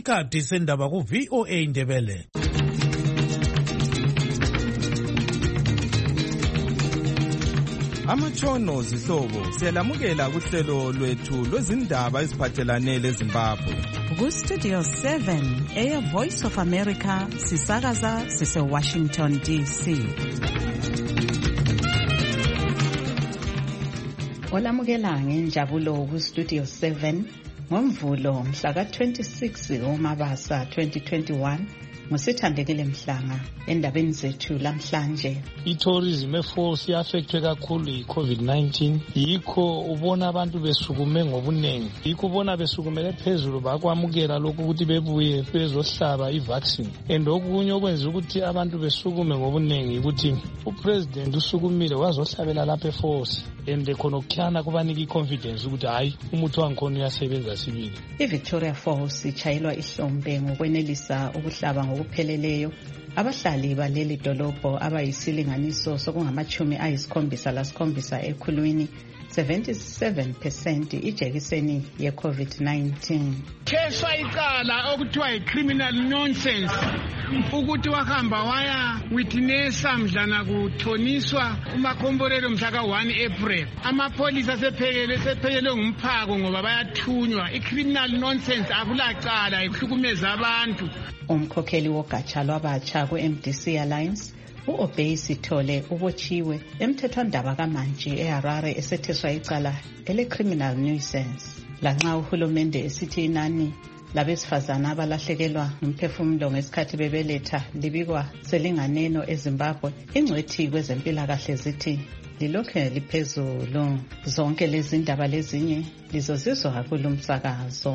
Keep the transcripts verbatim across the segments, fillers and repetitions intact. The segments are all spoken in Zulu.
isikhathi sendaba ku V O A Ndebele. Amatshono zihlobo siyalamukela kuhlelo lwethu lwezindaba eziphathelane leZimbabwe. Ku Studio seven eya Voice of America sisakaza sise Washington D C. Olamukela ngenjabulo ku Studio seven ngomvulo mhla ka twenty-six uMabasa twenty twenty-one. Musithandekile Mhlanga endabeni zethu lamhlanje. I-tourism eforce iaffectwe kakhulu yi-COVID nineteen. Yikho ubona abantu besukume ngobunengi. Yikho ubona besukumele phezulu bakwamukela lokhu ukuthi bebuye bezohlaba i-vaccine. And okunye okwenza ukuthi abantu besukume ngobunengi ukuthi upresident usukumile wazohlabela lapha eforce. And khona okukhana kubanika i-confidence ukuthi hayi umuthi wangikhona uyasebenza sibili. I-Victoria Falls ichayelwa ihlombe ngokwenelisa ukuhlaba ngokupheleleyo abahlali baleli dolobho abayisilinganiso sokungamachumi ayisikhombisa lasikhombisa ekhulwini seventy-seven percent ijekiseni ye-COVID nineteen. Keswa icala okuthiwa yi-criminal nonsense ukuthi wahamba waya witnessa mdlana kuthoniswa umakhomborero mhla ka one April. Amapolisa sephekele sephekele ngumphako ngoba bayathunywa. I-criminal nonsense akulacala ikuhlukumeza abantu. Umkhokheli wogatsha lwabatsha ku-M D C Alliance u-Obey Sithole ubotshiwe emthethwandaba kaMantshi eHarare esetheswa icala ele-criminal nuisance. Lanxa uhulumende esithi inani labesifazana abalahlekelwa ngumphefumulo ngesikhathi bebeletha libikwa selinganeno eZimbabwe, ingcwethi kwezempilakahle zithi lilokhe liphezulu. Zonke lezi ndaba lezinye lizozizwa kulo msakazo.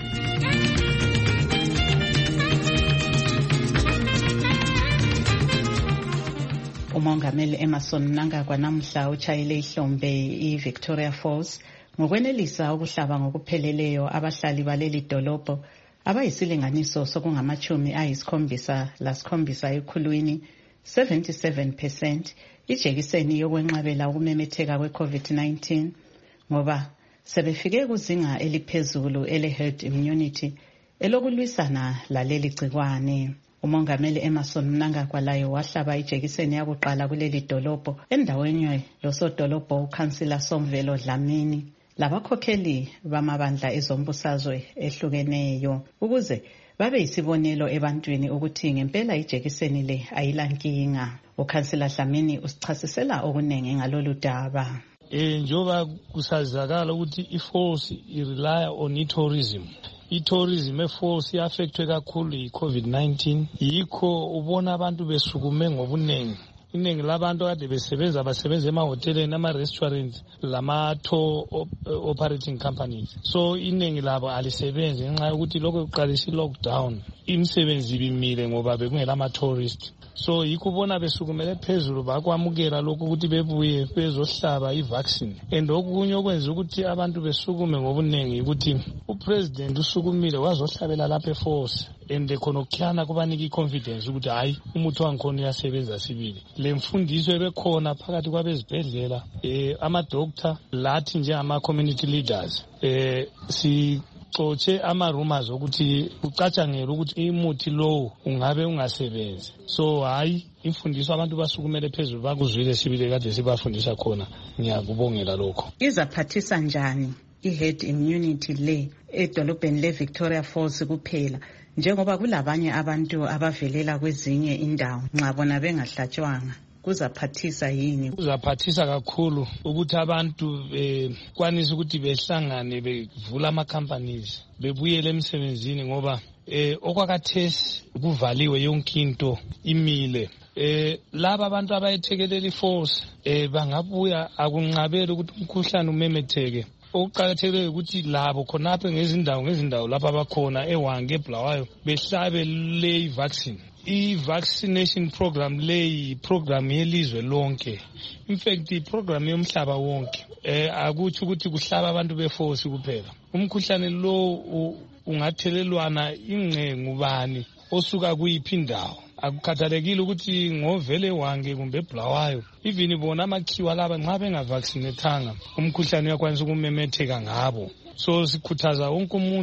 Umongameli Emmerson Mnangagwa namuhla uchayele ihlombe i-Victoria Falls ngokwenelisa ukuhlaba ngokupheleleyo abahlali baleli dolobho abayisilinganiso sokungamachumi ayisikhombisa lasikhombisa ekhulwini seventy-seven percent ijekiseni yokwenqabela ukumemetheka kwe-COVID nineteen ngoba sebefike kuzinga eliphezulu ele-herd immunity elokulwisana laleli gcikwane. Umongameli Emmerson Mnangagwa laye wahlaba ijekiseni yakuqala kuleli dolobho endaweni yosodolobho uKhansila Somvelo Dlamini labakhokheli bamabandla ezombusazwe ehlukeneyo ukuze babe isibonelo ebantwini ukuthi ngempela ijekiseni le ayilankinga. uKhansila Dlamini usichasisela okunenge ngalolu daba. Eh njoba kusazakala ukuthi iforce irely on tourism. I-tourism eforce iaffectwe kakhulu yi-COVID nineteen. Yikho ubona abantu besukume ngobunengi. Iningi labantu kade besebenza basebenza emahoteleni, ama-restaurants, lama-tour operating companies. So iningi labo alisebenzi ngenxa yokuthi lokho kuqalisa i-lockdown. Imisebenzi ibimile ngoba bekungela ama-tourist. So yikho ubona besukumele phezulu bakwamukela lokhu ukuthi bebuye bezohlaba i-vaccine. And okunye okwenza ukuthi abantu besukume ngobunengi ukuthi upresident usukumile wazohlabela lapha eforce. And khona okukhana kubanika i-confidence ukuthi hayi umuthi wangikhona uyasebenza sibili. Le mfundiso ebekhona phakathi kwabezibhedlela eh ama-doctor lathi njengama-community leaders eh si xotshe ama-rumors ukuthi ucatshangela ukuthi imuthi lowo ungabe ungasebenzi. So hayi imfundiso abantu basukumele phezulu bakuzwile sibili kade sibafundisa khona. Ngiyakubongela lokho. Izaphathisa njani i-herd immunity le edolobheni le-Victoria Falls kuphela njengoba kulabanye abantu abavelela kwezinye indawo nxa bona bengahlatshwanga? Kuzaphathisa yini? Kuzaphathisa kakhulu ukuthi abantu bekwanisa ukuthi behlangane bevula ama-companies bebuyele emsebenzini ngoba eh okwakathesi kuvaliwe yonke into imile. Eh laba abantu abayethekelela iforce eh bangabuya akunqabela ukuthi umkhuhlane umemetheke. Okuqakathekile ukuthi labo khonapho ngezindawo ngezindawo lapha abakhona eWange eBulawayo behlabe le vaccine. I-vaccination program leyi program yelizwe lonke. In fact i-program yomhlaba wonke. Eh akuthi ukuthi kuhlaba abantu beforce kuphela. Umkhuhlane lo ungathelelwana ingcengu bani osuka kuyiphi indawo. Akukhathalekile ukuthi ngovele eWange kumbe eBulawayo. Even bona amakhiwa laba nxa bengavaccinatanga umkhuhlane uyakwanisa ukumemetheka ngabo. So sikhuthaza wonke umuntu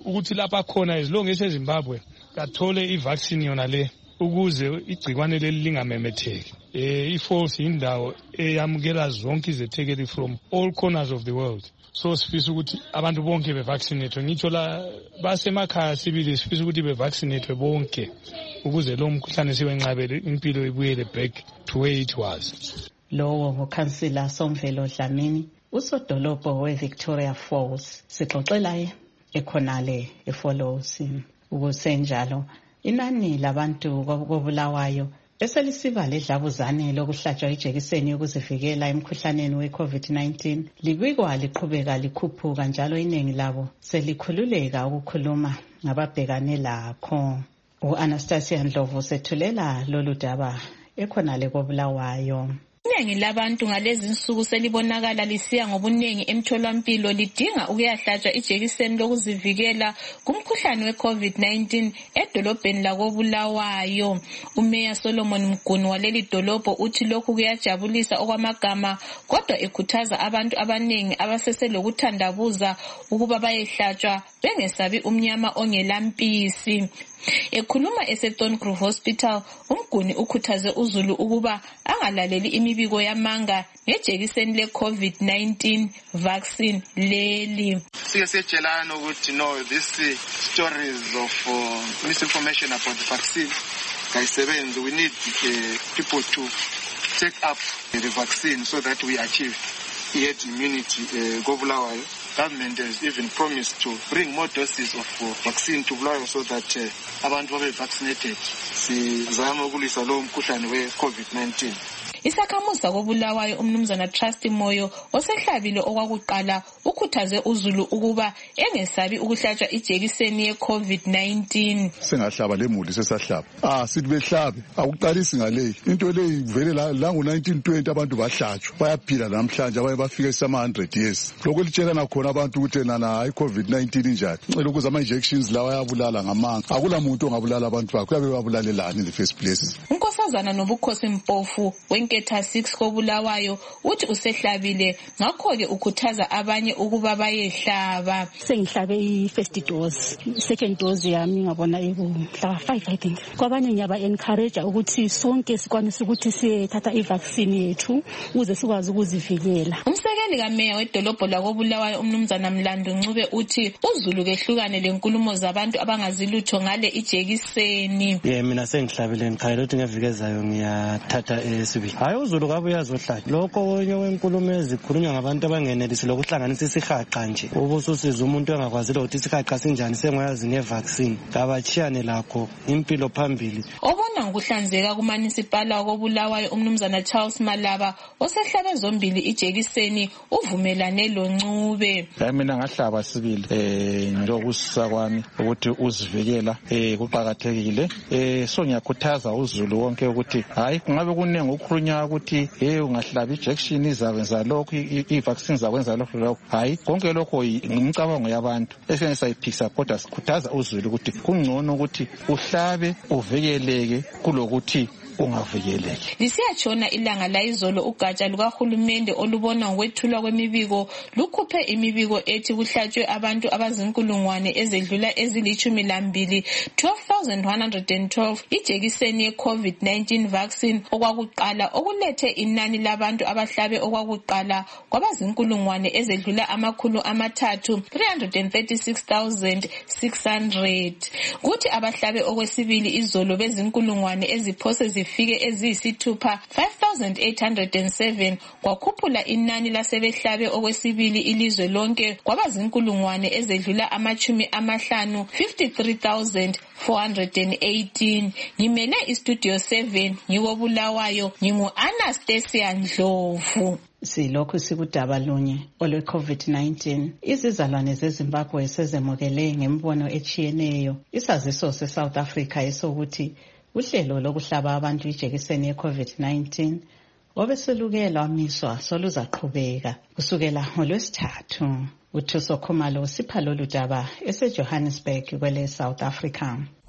ukuthi lapha khona as long as eZimbabwe kathole i-vaccine yona le ukuze igcikwane leli lingamemetheki. Eh i-false indawo eyamukela zonke izethekeli from all corners of the world. So sifisa ukuthi abantu bonke bevaccinate. Ngitsho la basemakhaya sibili sifisa ukuthi bevaccinate bonke ukuze lo mkhuhlane siwenqabele impilo ibuyele back to where it was. Lowo ngukhansila Somvelo Dlamini, usodolobho we-Victoria Falls. Sixoxela ekhonale eFollows. Ukusenjalo inani labantu kobulawayo eselisiba ledlabuzane lokuhlatshwa ijekiseni yokuzivikela emkhuhlaneni we-COVID nineteen libikwa liqhubeka likhuphuka njalo iningi labo selikhululeka ukukhuluma ngababhekane lakho. U-Anastasia Ndlovu sethulela lolu daba ekhonale kobulawayo. Iningi labantu ngalezi insuku selibonakala lisiya ngobuningi emtholampilo lidinga ukuyahlatshwa ijekiseni lokuzivikela kumkhuhlane we-COVID nineteen edolobheni lakobulawayo. Umeya Solomon Mguni waleli dolobho uthi lokhu kuyajabulisa okwamagama, kodwa ekhuthaza abantu abaningi abaseselokuthandabuza ukuba bayehlatshwa bengesabi umnyama ongelampisi. Ekhuluma eSeton Grove Hospital, uMguni ukhuthaze uZulu ukuba angalaleli imibiko yamanga ngejekiseni le-COVID nineteen vaccine leli. Sike siyatshelana ukuthi no, this uh, stories of uh, misinformation about the vaccine kayisebenzi. We need uh, people to take up the vaccine so that we achieve herd immunity. uh, Govulawayo government has even promised to bring more doses of uh, vaccine to Bulawayo so that uh, abantu babe vaccinated. Sizama ukulisa lo mkhuhlane we-COVID nineteen. Isakhamuza kobulawayo umnumzana Trust Moyo osehlabile okwakuqala ukhuthaze uZulu ukuba engesabi ukuhlatshwa ijekiseni ye-COVID nineteen. Sengahlaba lemuli sesahlaba. Ah sithi behlabe akuqalisi ngale. Into le ivele la ngo nineteen twenty abantu bahlatshwa. Bayaphila namhlanje abaye bafika sama one hundred years. Lokho litshela nakhona abantu ukuthi nana i-COVID nineteen injani. Ngicela ukuza ama injections lawa ayabulala ngamanga. Akula muntu ongabulala abantu bakhe. Kuyabe babulalelana in the first place. Unkosazana Nobukhosi Mpofu wenketha six kobulawayo uthi usehlabile ngakho-ke ukhuthaza abanye ukuba bayehlaba. Sengihlabe i-first dose, second dose yami ngabona ikumhla five I think. Kwabanye ngiyaba encourage ukuthi sonke sikwanise ukuthi siyethatha i-vaccine yethu ukuze sikwazi ukuzivikela. Umsekeli kameya wedolobho lakobulawayo umnumzana Mlando Ncube uthi uZulu kehlukane lenkulumo zabantu abangazilutho ngale ijekiseni. Yeah, mina sengihlabile ngikhayela ukuthi ngevikezayo ngiyathatha esibili. Hayi uZulu kabe uyazohlala. Lokho onye wenkulumo ezikhulunywa ngabantu abangenelisi lokuhlanganisa isihaqa nje. Ubususiza umuntu engakwazile ukuthi isihaqa sinjani sengoyazi ngevaccine. Kabachiyane lakho impilo phambili. Obona ngokuhlanzeka kumanisipala kobulawayo umnumzana Charles Malaba osehlabe zombili ijekiseni uvumelane lo Ncube. Mina ngahlaba sibili eh ngilokusa kwami ukuthi uzivikela eh kuqhakathekile. Eh so ngiyakhuthaza uZulu wonke ukuthi hayi kungabe kunenge ukukhulunywa ukuthi hey ungahlaba injection izakwenza lokho i-vaccine zakwenza lokho lokho. Hayi konke lokho ngimcabango yabantu esike sayiphikisa kodwa sikhuthaza uZulu ukuthi kungcono ukuthi uhlabe uvikeleke kulokuthi ungavikeleki. Lisiyatshona ilanga la izolo ugatsha lukahulumende olubona ngokwethulwa kwemibiko lukhuphe imibiko ethi kuhlatshwe abantu abazinkulungwane ezedlula ezilithumi lambili twelve thousand one hundred twelve ijekiseni ye-COVID nineteen vaccine okwakuqala okulethe inani labantu abahlabe okwakuqala kwabazinkulungwane ezedlula amakhulu amathathu three hundred thirty-six thousand six hundred. Kuthi abahlabe okwesibili izolo bezinkulungwane eziphose zifike eziyisithupha five thousand eight hundred seven kwakhuphula inani lasebehlabe okwesibili ilizwe lonke kwabazinkulungwane ezedlula amachumi amahlanu fifty-three thousand four hundred eighteen. Ngimele istudio seven ngikobulawayo ngingu-Anastasia Ndlovu. Silokhu sikudaba lunye olwe-COVID nineteen. Izizalwane zeZimbabwe sezemukele ngembono echiyeneyo isaziso se-South Africa esokuthi uhlelo lokuhlaba abantu ijekiseni ye-COVID nineteen obeselukela wamiswa soluzaqhubeka kusukela ngolwesithathu. UThuso Khumalo sipha lolu daba eseJohannesburg kwele South Africa.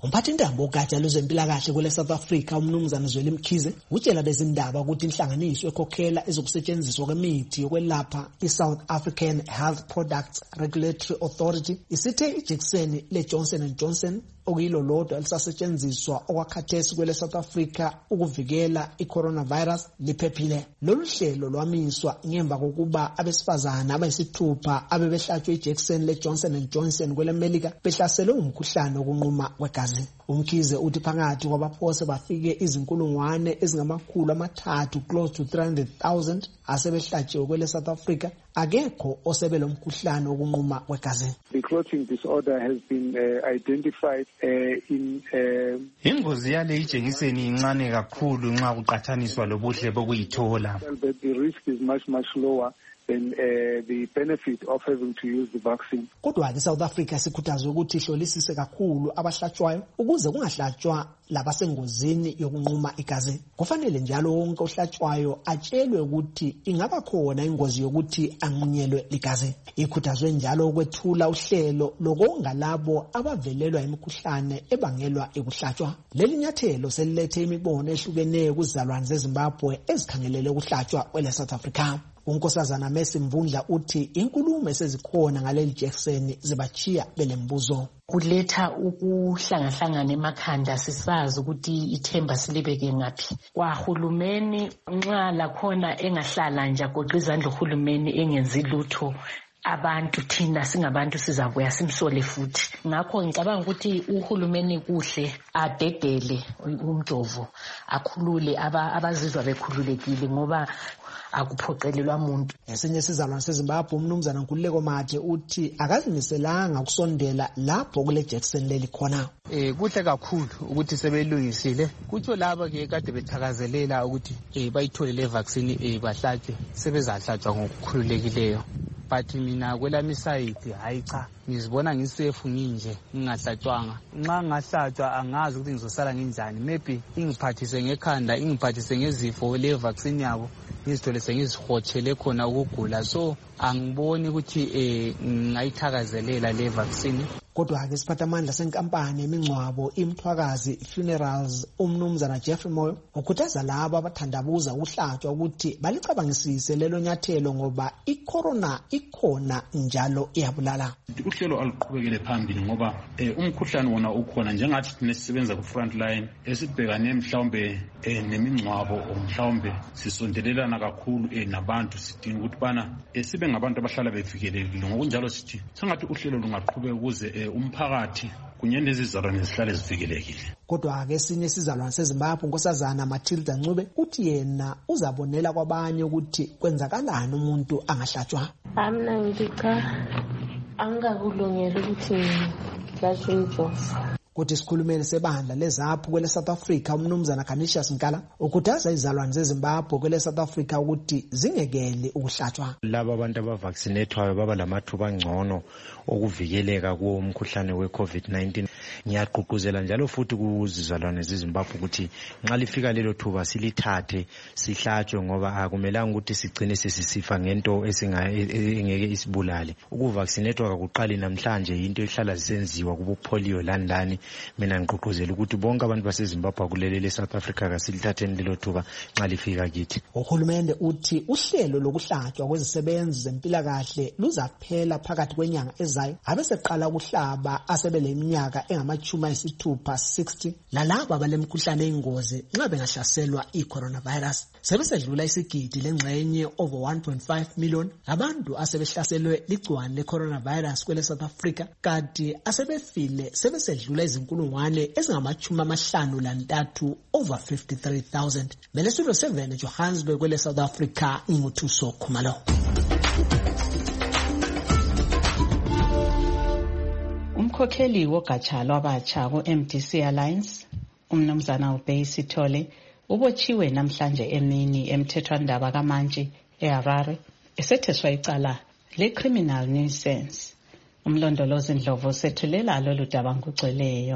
Umphathintambo wogatsha lwezempilakahle kwele South Africa umnumzana Zweli Mkhize utshela bezindaba ukuthi inhlanganiso ekhokhela ezokusetshenziswa kwemithi yokwelapha i-South African Health Products Regulatory Authority isithe ijekiseni le-Johnson and Johnson okuyilo lodwa elisasetshenziswa okwakhathesi kwele South Africa ukuvikela i-coronavirus liphephile. Lolu hlelo lwamiswa ngemva kokuba abesifazana abayisithupha abebehlatshwe ijekiseni le-Johnson and Johnson kwele Melika behlaselwe umkhuhlane wokunquma kwegazi. Umkhize uthi phakathi kwabaphose bafike izinkulungwane ezingamakhulu amathathu close to three hundred thousand asebehlatshiwe kwele South Africa akekho osebelo umkhuhlane wokunquma kwegazi. The clotting disorder has been uh, identified uh, in uh, ingozi yale ijekiseni incane kakhulu nxa kuqathaniswa lobuhle bokuyithola. But the risk is much much lower than uh, the benefit of having to use the vaccine. Kodwa ke South Africa sikhuthazwe ukuthi ihlolisise kakhulu abahlatshwayo ukuze kungahlatshwa labasengozini yokunquma igazi. Kufanele njalo wonke ohlatshwayo atshelwe ukuthi ingaba khona ingozi yokuthi anqunyelwe ligazi. Ikhuthazwe njalo ukwethula uhlelo lokonga labo abavelelwa imikhuhlane ebangelwa ekuhlatshwa. Leli nyathelo selilethe imibono ehlukeneyo kuzalwane zeZimbabwe ezikhangelele ukuhlatshwa kwele South Africa. Unkosazana Messi Mvundla uthi inkulumo esezikhona ngaleli jekiseni zibachiya belembuzo. Kuletha ukuhlangahlangana emakhanda sisazi ukuthi ithemba silibeke ngaphi. Kwahulumeni nxa lakhona engahlala nje agoqa izandla uhulumeni engenzi lutho, abantu thina singabantu sizabuya simsole futhi. Ngakho ngicabanga ukuthi uhulumeni kuhle adedele umjovo akhulule abazizwa bekhululekile ngoba akuphoqelelwa umuntu. Esinye sizalwane seZimbabwe umnumzana Nkululeko Mathe uthi akazimiselanga ukusondela lapho kule jekiseni leli khona. Eh kuhle kakhulu ukuthi sebelungisile. Kutsho laba ke kade bethakazelela ukuthi eh bayithole le vaccine eh bahlatshwe sebezahlatshwa ngokukhululekileyo. But mina kwelami side hayi cha ngizibona ngisefu nginje ngingahlatshwanga. Nxa ngahlatshwa angazi ukuthi ngizosala nginjani. Maybe ingiphathise ngekhanda, ingiphathise ngezifo le vaccine yabo. Ngizithole sengizihotshele khona ukugula, so angiboni ukuthi eh ngayithakazelela le vaccine. Kodwa ke siphathamandla senkampani emingcwabo iMthwakazi Funerals umnumzana Jeffrey Moyo ukhuthaza labo abathandabuza ukuhlatshwa ukuthi balicabangisise lelo nyathelo ngoba icorona ikhona njalo iyabulala. Uhlelo aluqhubekele phambili ngoba umkhuhlane wona ukhona njengathi nesisebenza ku front line esibhekane mhlawumbe nemingcwabo mhlawumbe sisondelelana kakhulu nabantu sidinga ukuthi bana sibe ngabantu abahlala bevikelekile. Ngokunjalo sithi sengathi uhlelo lungaqhubeka ukuze umphakathi kunye nezizalwane zihlale zivikelekile. Kodwa ke sinye sizalwane seZimbabwe Nkosazana Matilda Ncube uthi yena uzabonela kwabanye ukuthi kwenzakalani umuntu angahlatshwa. Amna ngicha angakulungela ukuthi ngihlatshwe ijovo. Kuthi sikhulumeni sebandla lezaphu kwele South Africa umnumzana Canisius Nkala ukhuthaza izalwane zeZimbabwe kwele South Africa ukuthi zingekele ukuhlatshwa. Laba abantu abavaccinatwayo baba lamathuba angcono okuvikeleka kuwo umkhuhlane we-COVID nineteen. Ngiyaqhuquzela njalo futhi kuzizalwane zeZimbabwe ukuthi nxa lifika lelo thuba silithathe sihlatshwe ngoba akumelanga ukuthi sigcine sesisifa ngento esingeke isibulale. Ukuvaccinatwa akuqali namhlanje into ehlala zisenziwa kubupolio landani. Mina ngigqugquzela ukuthi bonke abantu baseZimbabwe kulelele South Africa kasilithatheni lelo thuba nxa lifika kithi. Uhulumende uthi uhlelo lokuhlatshwa kwezisebenzi zempilakahle luzaphela phakathi kwenyanga ezayo abeseqala ukuhlaba asebele iminyaka engamachuma esithupha sixty lalabo balemkhuhlane eyingozi nxa bengahlaselwa i-coronavirus. Sebesedlula isigidi lengxenye over one point five million abantu asebehlaselwe ligciwane le-coronavirus kwele South Africa kanti asebefile sebesedlula izinkulungwane ezingamachumi amahlanu lantathu over fifty-three thousand. Melesulo seven Johannesburg kwele South Africa nguthuso Khumalo. Umkhokheli wogatsha lwabatsha ku-M D C Alliance umnumzana uBey Sithole ubotshiwe namhlanje emini emthethwandaba kaMantshi eHarare esetheswa icala le-criminal nuisance. Umlondolozi Ndlovu sethulela lolu daba ngugcweleyo.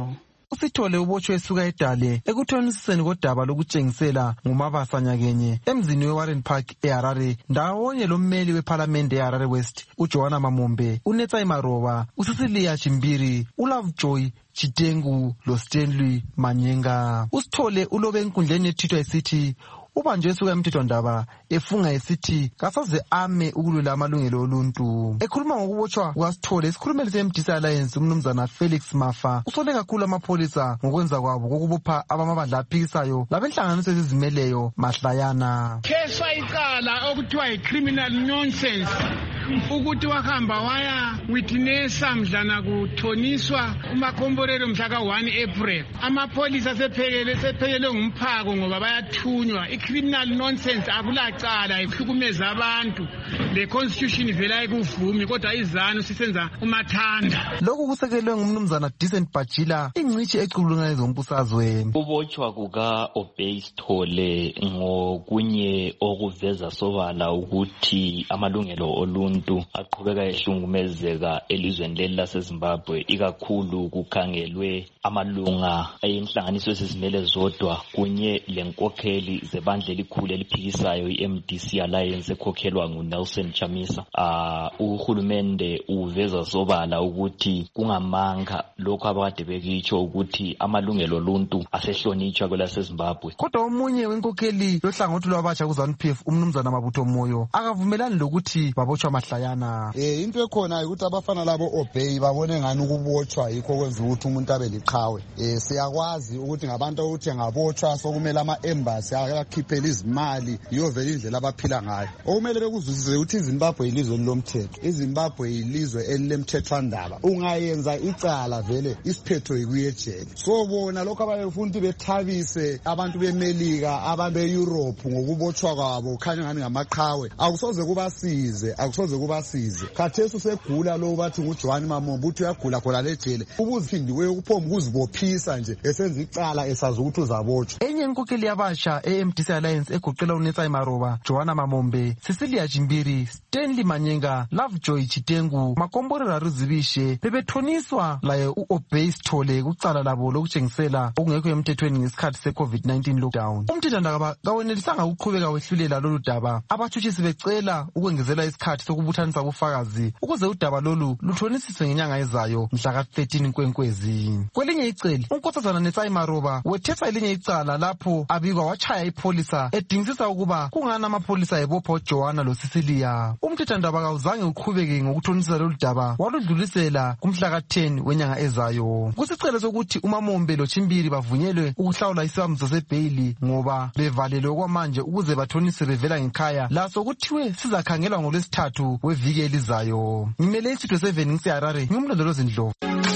uSithole ubotshwe esuka eDale ekuthonisiseni kodaba lokutshengisela ngumabasa nyakenye emzini weWarren Park eHarare ndawonye lommeli weParliament eHarare West uJohana Mamombe, uNetsai Maroba, uSisilia Chimbiri, uLovejoy Chitengu loStanley Manyenga. uSithole ulobe enkundleni yetwitter esithi ubanjwe esuka emthethwandaba efunga esithi kasaze ame ukulwela amalungelo oluntu. Ekhuluma ngokubotshwa kukaSithole, isikhulumeli se-M D C Alliance umnumzana Felix Mafa usole kakhulu amapholisa ngokwenza kwabo kokubopha abamabandla aphikisayo labenhlanganiso ezizimeleyo mahlayana. Keswa icala okuthiwa yi-criminal nonsense ukuthi wahamba waya witnessa mdlana kuthoniswa umakhomborero mhla ka one April. Amapholisa sephekele sephekele ngumphako ngoba bayathunywa. I-criminal nonsense akulacala ihlukumeza abantu. Le constitution ivela ikuvumi kodwa izanu sisenza umathanda. Lokhu kusekelwe ngumnumzana Decent Bajila, ingcishi ecubulungane zombusazwe. Ukubotshwa kuka Obey Sithole ngokunye okuveza sobala ukuthi amalungelo oluntu aqhubeka ehlungumezeka elizweni leli laseZimbabwe, ikakhulu kukhangelwe amalunga ayinhlanganiso ezizimele zodwa kunye lenkokheli zebandla elikhulu eliphikisayo i-M D C Alliance ekhokhelwa nguNelson Chamisa. Uh, uhulumende uveza sobala ukuthi kungamanga lokho abakade bekitsho ukuthi amalungelo oluntu asehlonitshwa kwelaseZimbabwe. Kodwa omunye wenkokheli yohlangothi lwabatsha kuZANU-P F umnumzana Mabutho Moyo akavumelani lokuthi babotshwa mahlayana. Eh into ekhona ukuthi abafana labo Obey babone ngani ukubotshwa yikho kwenza ukuthi umuntu abe liqhawe. Eh siyakwazi ukuthi ngabantu ukuthi ngabotshwa sokumele ama embassy akakhiphela izimali iyo vele indlela abaphila ngayo. Okumele bekuzwisise ukuthi iZimbabwe ilizwe lomthetho. iZimbabwe ilizwe elilemthethwandaba. Ungayenza icala vele isiphetho yikuyejele. So bona lokho abayefuna bethabise abantu beMelika, abantu beEurope ngokubotshwa kwabo khanya ngani ngamaqhawe. Akusoze kubasize, akusoze kubasize. Khathesi usegula lo bathi nguJohn Mamombe uthi uyagula khona lejele. Ubuziphindiwe ukuphomba ukuzibophisa nje esenza icala esazi ukuthi uzabotshwa. Enye inkokheli yabasha e-M D C Alliance egoqela uNetsai Maroba, Johanna Mamombe, Cecilia Chimbiri, Stanley Manyenga, Lovejoy Chitengu, Makomborero Ruzibishe bebethoniswa laye uObey Sithole kucala labo lokutshengisela okungekho emthethweni ngesikhathi se-COVID nineteen lockdown. Umthethwandaba kawenelisanga ukuqhubeka wehlulela lolu daba, abathutshisi becela ukwengezela isikhathi sokubuthanisa ubufakazi ukuze udaba lolu luthonisiswe ngenyanga ezayo mhla ka thirteen Nkwenkwezi. Kwelinye icele unkosazana Netsai Maroba wethetha elinye icala lapho abikwa wachaya ipholisa edingisisa ukuba kungana amapholisa ebopha uJohana loSicilia. Umthethwandaba kawuzange uqhubeke ngokuthonisisa lolu daba, waludlulisela kumhla ka ten wenyanga ezayo. Kusicelo sokuthi uMamombe loChimbiri bavunyelwe ukuhlawula isibambiso sebhayili ngoba bevalelwe kwamanje ukuze bathonise bevela ngekhaya laso kuthiwe sizakhangelwa ngolwesithathu weviki elizayo. Ngimele isitho seven ngiseHarare, ngumlondolozi Ndlovu.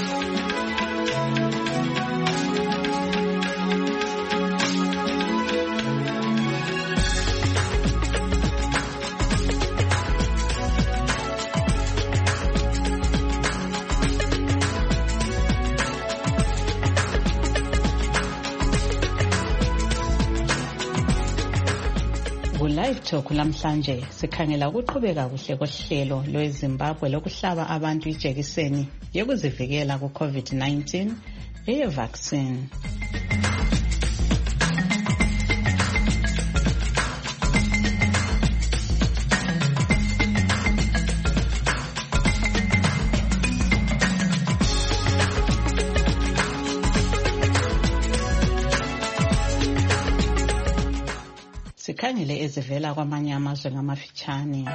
Live Talk lamhlanje sikhangela ukuqhubeka kuhle kohlelo lweZimbabwe lokuhlaba abantu ijekiseni yokuzivikela ku COVID nineteen eye vaccine. Sikhangele ezivela kwamanye amazwe ngamafitshane.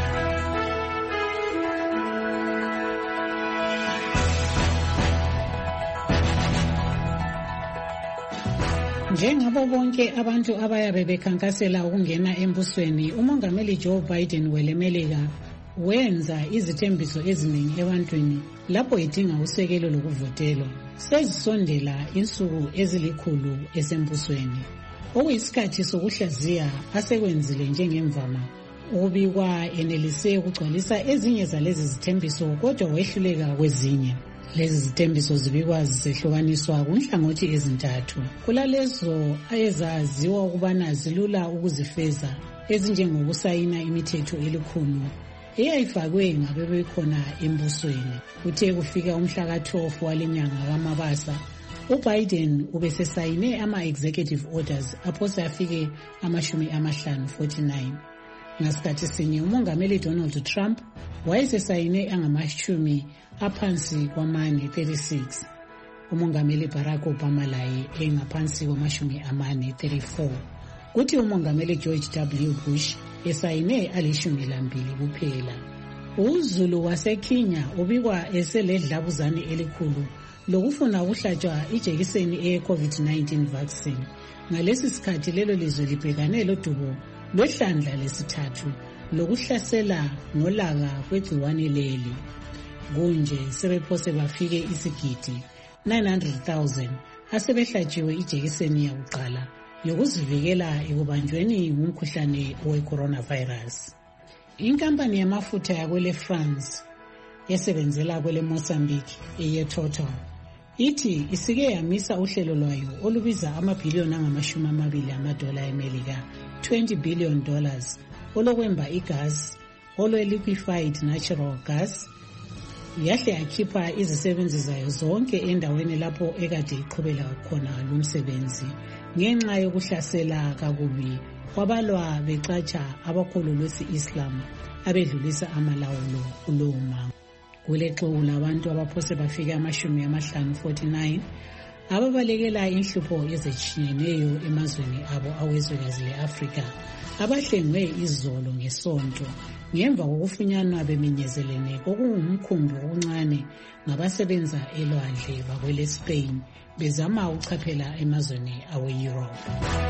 Njengabo bonke abantu abayabe bekhankasela ukungena embusweni, umongameli Joe Biden welemeleka wenza izithembiso eziningi ebantwini lapho edinga usekelo lokuvotelwa. Sezisondela insuku ezilikhulu esembusweni, okuyisikhathi sokuhlaziya asekwenzile njengemvama. Ubikwa enelise ukugcwalisa ezinye zalezi zithembiso kodwa wehluleka kwezinye. Lezi zithembiso zibikwa zisehlukaniswa kunhlangothi ezintathu. Kulalezo ezaziwa ukubana zilula ukuzifeza ezinjengokusayina imithetho elikhulu eyayifakwe ngabebekhona embusweni. Kuthe kufika umhla ka twelve walenyanga kaMabasa, uBiden ubesesayine ama-executive orders aphose afike amashumi amahlanu forty-nine. Ngasikhathi sinye umongameli Donald Trump wayesesayine angamashumi aphansi kwamane thirty-six. Umongameli Barack Obama laye engaphansi kwamashumi amane thirty-four. Kuthi umongameli George W. Bush esayine alishumi lambili kuphela. UZulu waseKenya ubikwa eseledlabuzane elikhulu lokufuna ukuhlatshwa ijekiseni eye-COVID nineteen vaccine. Ngalesi sikhathi lelo lizwe libhekane lodubo lwehlandla lesithathu lokuhlasela ngolaka kwegciwane leli. Kunje sebephose bafike isigidi nine hundred thousand asebehlatshiwe ijekiseni yakuqala yokuzivikela ekubanjweni ngumkhuhlane we-coronavirus. Inkampani yamafutha yakwele France esebenzela kwele Mozambique eyeTotal ithi isike yamisa uhlelo lwayo olubiza amabhiliyoni angamashumi amabili amadola eMelika, twenty billion dollars, olokwemba igas olwe-liquefied natural gas. Yahle yakhipha izisebenzi zayo zonke endaweni lapho ekade iqhubela khona lumsebenzi ngenxa yokuhlasela kakubi kwabalwa becatsha abakhulu lwesi-Islam abedlulisa amalawulo kulowo mango. Kulexuku labantu abaphose bafike amashumi amahlanu forty-nine ababalekela inhlupho ezitshiyeneyo emazweni abo awezwekazi le-Afrika abahlengwe izolo ngesonto ngemva kokufunyanwa beminyezelene kokungumkhumbi okuncane ngabasebenza elwandle bakwele Spain bezama ukuchaphela emazweni awe-Europe.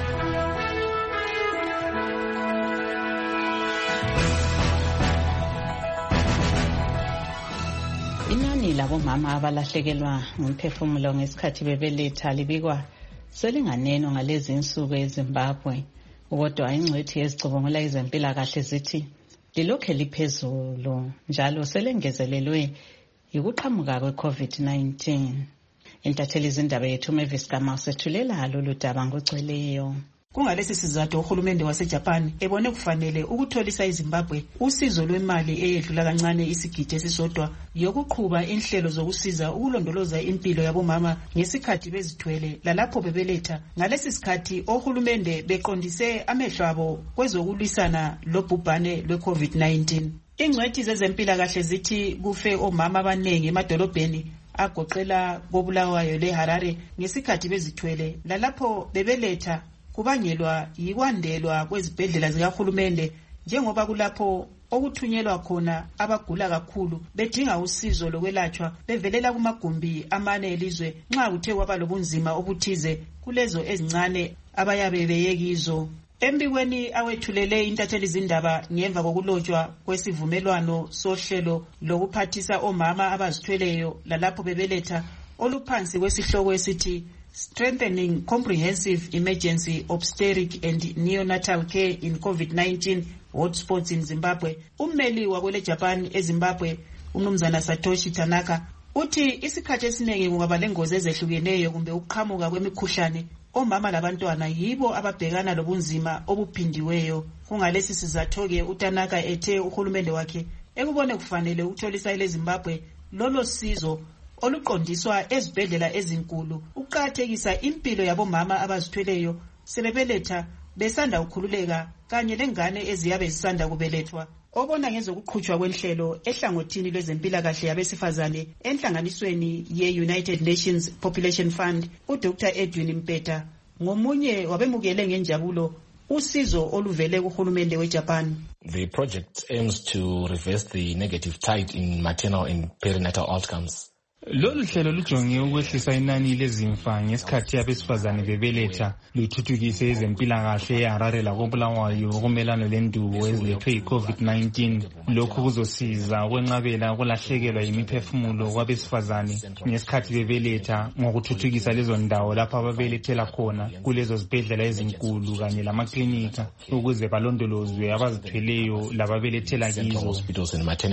Inani labomama abalahlekelwa ngumphefumulo ngesikhathi bebeletha libikwa selinganeno ngalezi insuku eZimbabwe. Kodwa ingcwethi yezicubungula ezempilakahle zithi lilokhe liphezulu njalo selengezelelwe yikuqhamuka kwe-COVID nineteen. Intatheli izindaba yethu Mavis Gama usethulela lolu daba ngogcweleyo. Kungalesi sizathu uhulumende waseJapan ebone kufanele ukutholisa iZimbabwe usizo lwemali eyedlula kancane isigidi esisodwa yokuqhuba inhlelo zokusiza ukulondoloza impilo yabomama ngesikhathi bezithwele lalapho bebeletha. Ngalesi sikhathi ohulumende beqondise amehlo abo kwezokulwisana lobhubhane lwe-COVID nineteen. Ingcwethi zezempilakahle zithi kufe omama abaningi emadolobheni agoqela koBulawayo leHarare ngesikhathi bezithwele lalapho bebeletha kubangelwa yikwandelwa kwezibhedlela zikahulumende njengoba kulapho okuthunyelwa khona abagula kakhulu bedinga usizo lokwelatshwa bevelela kumagumbi amane elizwe nxa kuthe kwaba lobunzima obuthize kulezo ezincane abayabe beyekizo. Embikweni awethulele intatheli izindaba ngemva kokulotshwa kwesivumelwano sohlelo lokuphathisa omama abazithweleyo lalapho bebeletha oluphansi kwesihloko esithi Strengthening Comprehensive Emergency Obstetric and Neonatal Care in COVID nineteen Hotspots in Zimbabwe, ummeli wakwele Japan eZimbabwe umnumzana Satoshi Tanaka uthi isikhathi esiningi kungaba lengozi ezehlukeneyo kumbe ukuqhamuka kwemikhuhlane omama labantwana yibo ababhekana lobunzima obuphindiweyo. Kungalesi sizatho-ke uTanaka ethe uhulumende wakhe ekubone kufanele ukutholisa eleZimbabwe lolo sizo oluqondiswa ezibhedlela ezinkulu ukuqakathekisa impilo yabomama abazithweleyo sebebeletha besanda ukukhululeka kanye lengane eziyabe zisanda kubelethwa. Obona ngezokuqhutshwa kwenhlelo ehlangothini lwezempilakahle yabesifazane enhlanganisweni ye-United Nations Population Fund, uDr Edwin Mpeta ngomunye wabemukele ngenjabulo usizo oluvele kuhulumende weJapan. The project aims to reverse the negative tide in maternal and perinatal outcomes. Lolu hlelo lujonge ukwehlisa inani lezimfa ngesikhathi abesifazane bebeletha luthuthukise ezempilakahle eHarare lakoBulawayo ukumelana lendubo ezilethwe yi-COVID nineteen. Lokhu kuzosiza ukwenqabela ukulahlekelwa yimiphefumulo kwabesifazane ngesikhathi bebeletha ngokuthuthukisa lezo ndawo lapho ababelethela khona kulezo zibhedlela ezinkulu kanye lamaklinika ukuze balondolozwe abazithweleyo lababelethela kizo.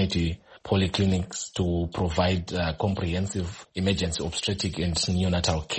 Polyclinics to provide uh, comprehensive emergency obstetric and neonatal care.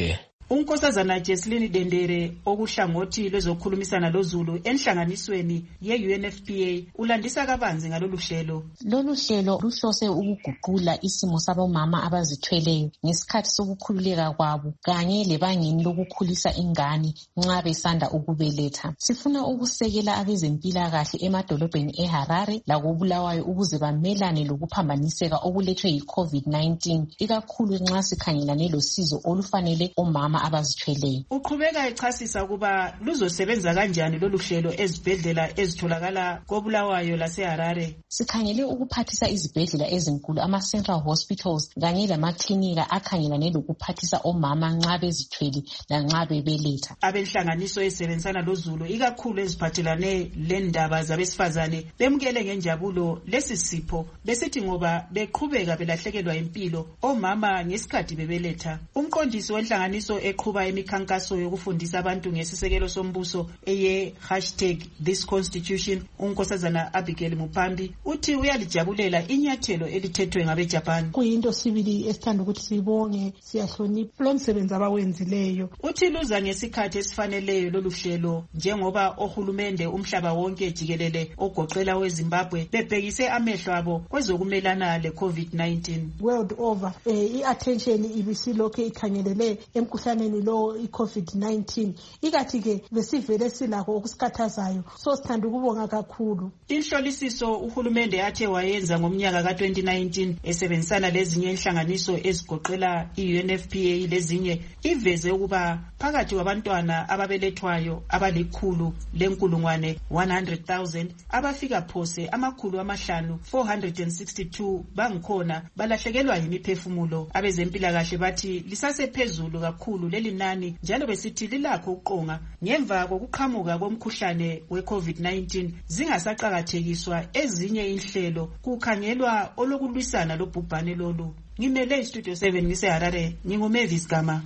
unkosazana Jesseline Dendere okuhlangothi lwezokhulumisana loZulu enhlanganisweni ye-U N F P A ulandisa kabanzi ngalolu hlelo. Lolu hlelo luhlose ukuguqula isimo sabomama abazithweleyo ngesikhathi sokukhululeka kwabo kanye lebangeni lokukhulisa ingane nxa besanda ukubeletha. Sifuna ukusekela abezempilakahle emadolobheni eHarare lakoBulawayo ukuze bamelane lokuphambaniseka okulethwe yi-COVID nineteen ikakhulu nxa sikhangelane losizo olufanele omama abazithweleyo. Uqhubeka echasisa ukuba luzosebenza kanjani lolu hlelo ezibhedlela ezitholakala koBulawayo laseHarare. Sikhangele ukuphathisa izibhedlela ezinkulu ama-central hospitals kanye lamaklinika akhangelane lokuphathisa omama nxa bezithwele lanxa bebeletha. Abenhlanganiso esebenzisana loZulu ikakhulu eziphathelane lendaba zabesifazane bemukele ngenjabulo lesi sipho besithi ngoba beqhubeka belahlekelwa impilo omama ngesikhathi bebeletha. Umqondisi wenhlanganiso eqhuba imikhankaso yokufundisa abantu ngesisekelo sombuso eye hashtag this constitution unkosazana Abigail Mupambi uthi uyalijabulela inyathelo elithethwe ngabeJapan. Kuyinto sibili esithanda ukuthi sibonge siyahlonipha lo msebenzi abawenzileyo. Uthi luza ngesikhathi esifaneleyo lolu hlelo njengoba ohulumende umhlaba wonke jikelele ogoqela weZimbabwe bebhekise amehlo abo kwezokumelana le-COVID nineteen. World over eh, i-attention ibisilokho ikhangelele emkhuhlaneni lo i-COVID nineteen ikathi ke besivele silakho okusikhathazayo so sithanda ukubonga kakhulu. Inhlolisiso uhulumende athe wayenza ngomnyaka ka twenty nineteen esebenzisana lezinye inhlanganiso ezigoqela i-U N F P A lezinye iveze ukuba phakathi kwabantwana ababelethwayo abalikhulu lenkulungwane one hundred thousand abafika phose amakhulu amahlanu four hundred sixty-two bangikhona balahlekelwa yimiphefumulo. Abezempilakahle bathi lisasephezulu kakhulu leli nani njalo besithi lilakho uqonga ngemva kokuqhamuka komkhuhlane we-COVID nineteen zingasaqakathekiswa ezinye inhlelo kukhangelwa olokulwisana lobhubhane lolu. Ngimele iStudio seven ngiseHarare nginguMavis Gama.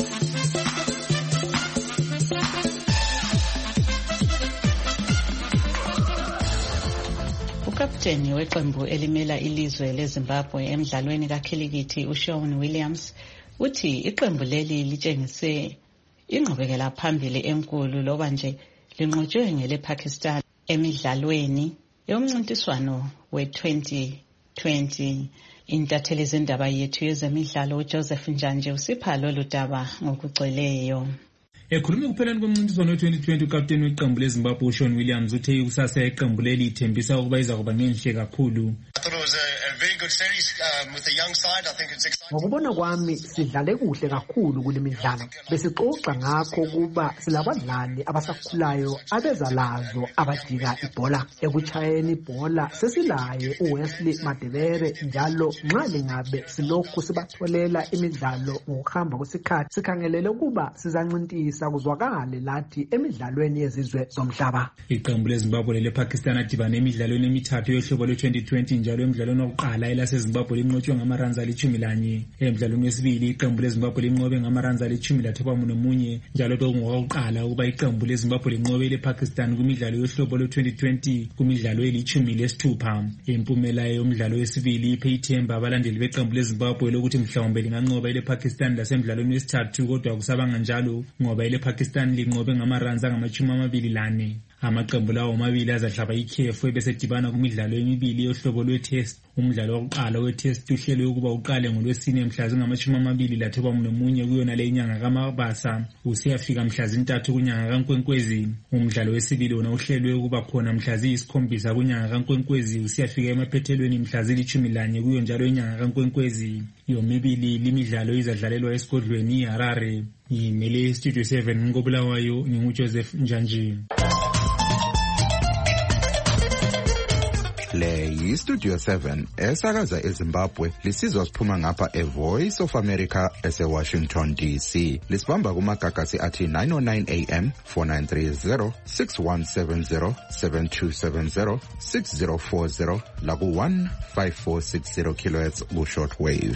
Ukapteni weqembu elimela ilizwe leZimbabwe emidlalweni kakhilikithi uShaun Williams uthi iqembu leli litshengise ingqubekela phambili enkulu loba nje linqotshwe ngelePakistan emidlalweni yomncintiswano we-twenty twenty. Intatheli zendaba yethu yezemidlalo uJoseph Njanje usipha lolu daba ngokugcweleyo. Ekhulume kupheleni komncintiswano we-twenty twenty ukapteni weqembu leZimbabwe uShaun Williams uthe ikusasa yeqembu leli ithembisa ukuba izakuba ngenhle kakhulu. Ngokubona kwami sidlale kuhle kakhulu kule midlalo. Besixoxa ngakho kuba silabadlali abasakhulayo abezalazo abadika ibhola. Ekuchayeni ibhola sesilaye uWesley Madebere njalo nxa lingabe silokhu sibatholela imidlalo ngokuhamba kwesikhathi sikhangelele ukuba sizancintiswa kuzwakale lathi emidlalweni yezizwe zomhlaba. Iqembu leZimbabwe lePakistan adibana emidlalweni emithathu yohlobo lwe-twenty twenty njalo emidlalweni wokuqala elaseZimbabwe linqotshwe ngamaranza alitshumi lanye. Emidlalweni wesibili iqembu leZimbabwe linqobe ngamaranza alitshumi lathoba nomunye njalo bekungowuqala ukuba iqembu leZimbabwe linqobe lePakistan kumidlalo yohlobo lwe-twenty twenty kumidlalo elitshumi lesithupha. Impumela yomdlalo wesibili iphe ithemba abalandeli beqembu leZimbabwe lokuthi mhlawumbe linganqoba ilePakistan lasemidlalweni wesithathu kodwa kusabanga njalo ngoba ilePakistan linqobe ngamaranza angamashumi amabili lane. Amaqembu lawo amabili azadlala ikhefu ebesedibana kumidlalo emibili yohlobo lwe-test. Umdlalo wokuqala we-test uhlelwe ukuba uqale ngolwesine mhla zingamashumi amabili lathoba nomunye kuyona le inyanga kaMabasa usiyafika mhla zintathu kunyanga kaNkwenkwezi. Umdlalo wesibili wona uhlelwe ukuba khona mhla ziyisikhombisa kunyanga kaNkwenkwezi usiyafika emaphethelweni mhla zilitshumi lanye kuyo njalo inyanga kaNkwenkwezi. Yomibili limidlalo izadlalelwa esigodlweni iHarare. Yimele Studio seven ngoBulawayo nginguJoseph Njanje. Le yiStudio seven esakaza eZimbabwe lisizwa siphuma ngapha eVoice of America eseWashington D C. Lisibamba kumagagasi athi nine oh nine A M, four nine three zero, six one seven zero, seven two seven zero, six zero four zero laku one five four six zero kilohertz ku shortwave.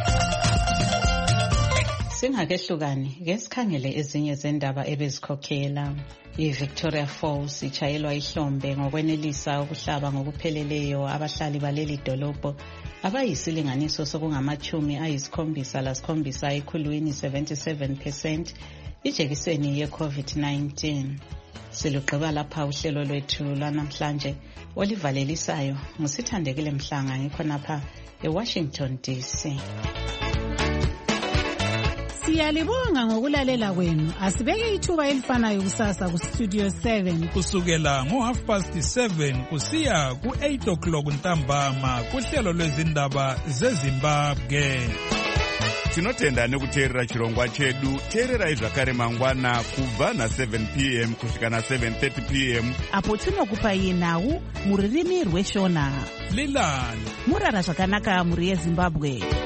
Singakehlukani ngesikhangele ezinye zendaba ebezikhokhela. IVictoria Falls ichayelwa ihlombe ngokwenelisa ukuhlaba ngokupheleleyo abahlali baleli dolobho abayisilinganiso sokungamachumi ayisikhombisa lasikhombisa ekhulwini seventy-seven percent ijekiseni ye-COVID nineteen. Silugqiba lapha uhlelo lwethu lwanamhlanje olivalelisayo ngusithandekile Mhlanga ngikhonapha eWashington D C. Siyalibonga ngokulalela kwenu. Asibeke ithuba elifanayo kusasa ku Studio seven kusukela ngo half past seven kusiya ku eight o'clock ntambama kuhlelo lwezindaba zeZimbabwe. Tinotenda nekuteerera chirongwa chedu. Teererai zvakare mangwana kubva na seven p m kusvika na seven thirty p m apo tinokupai nhau muririmi rweshona. Lilani murara zvakanaka muri yeZimbabwe.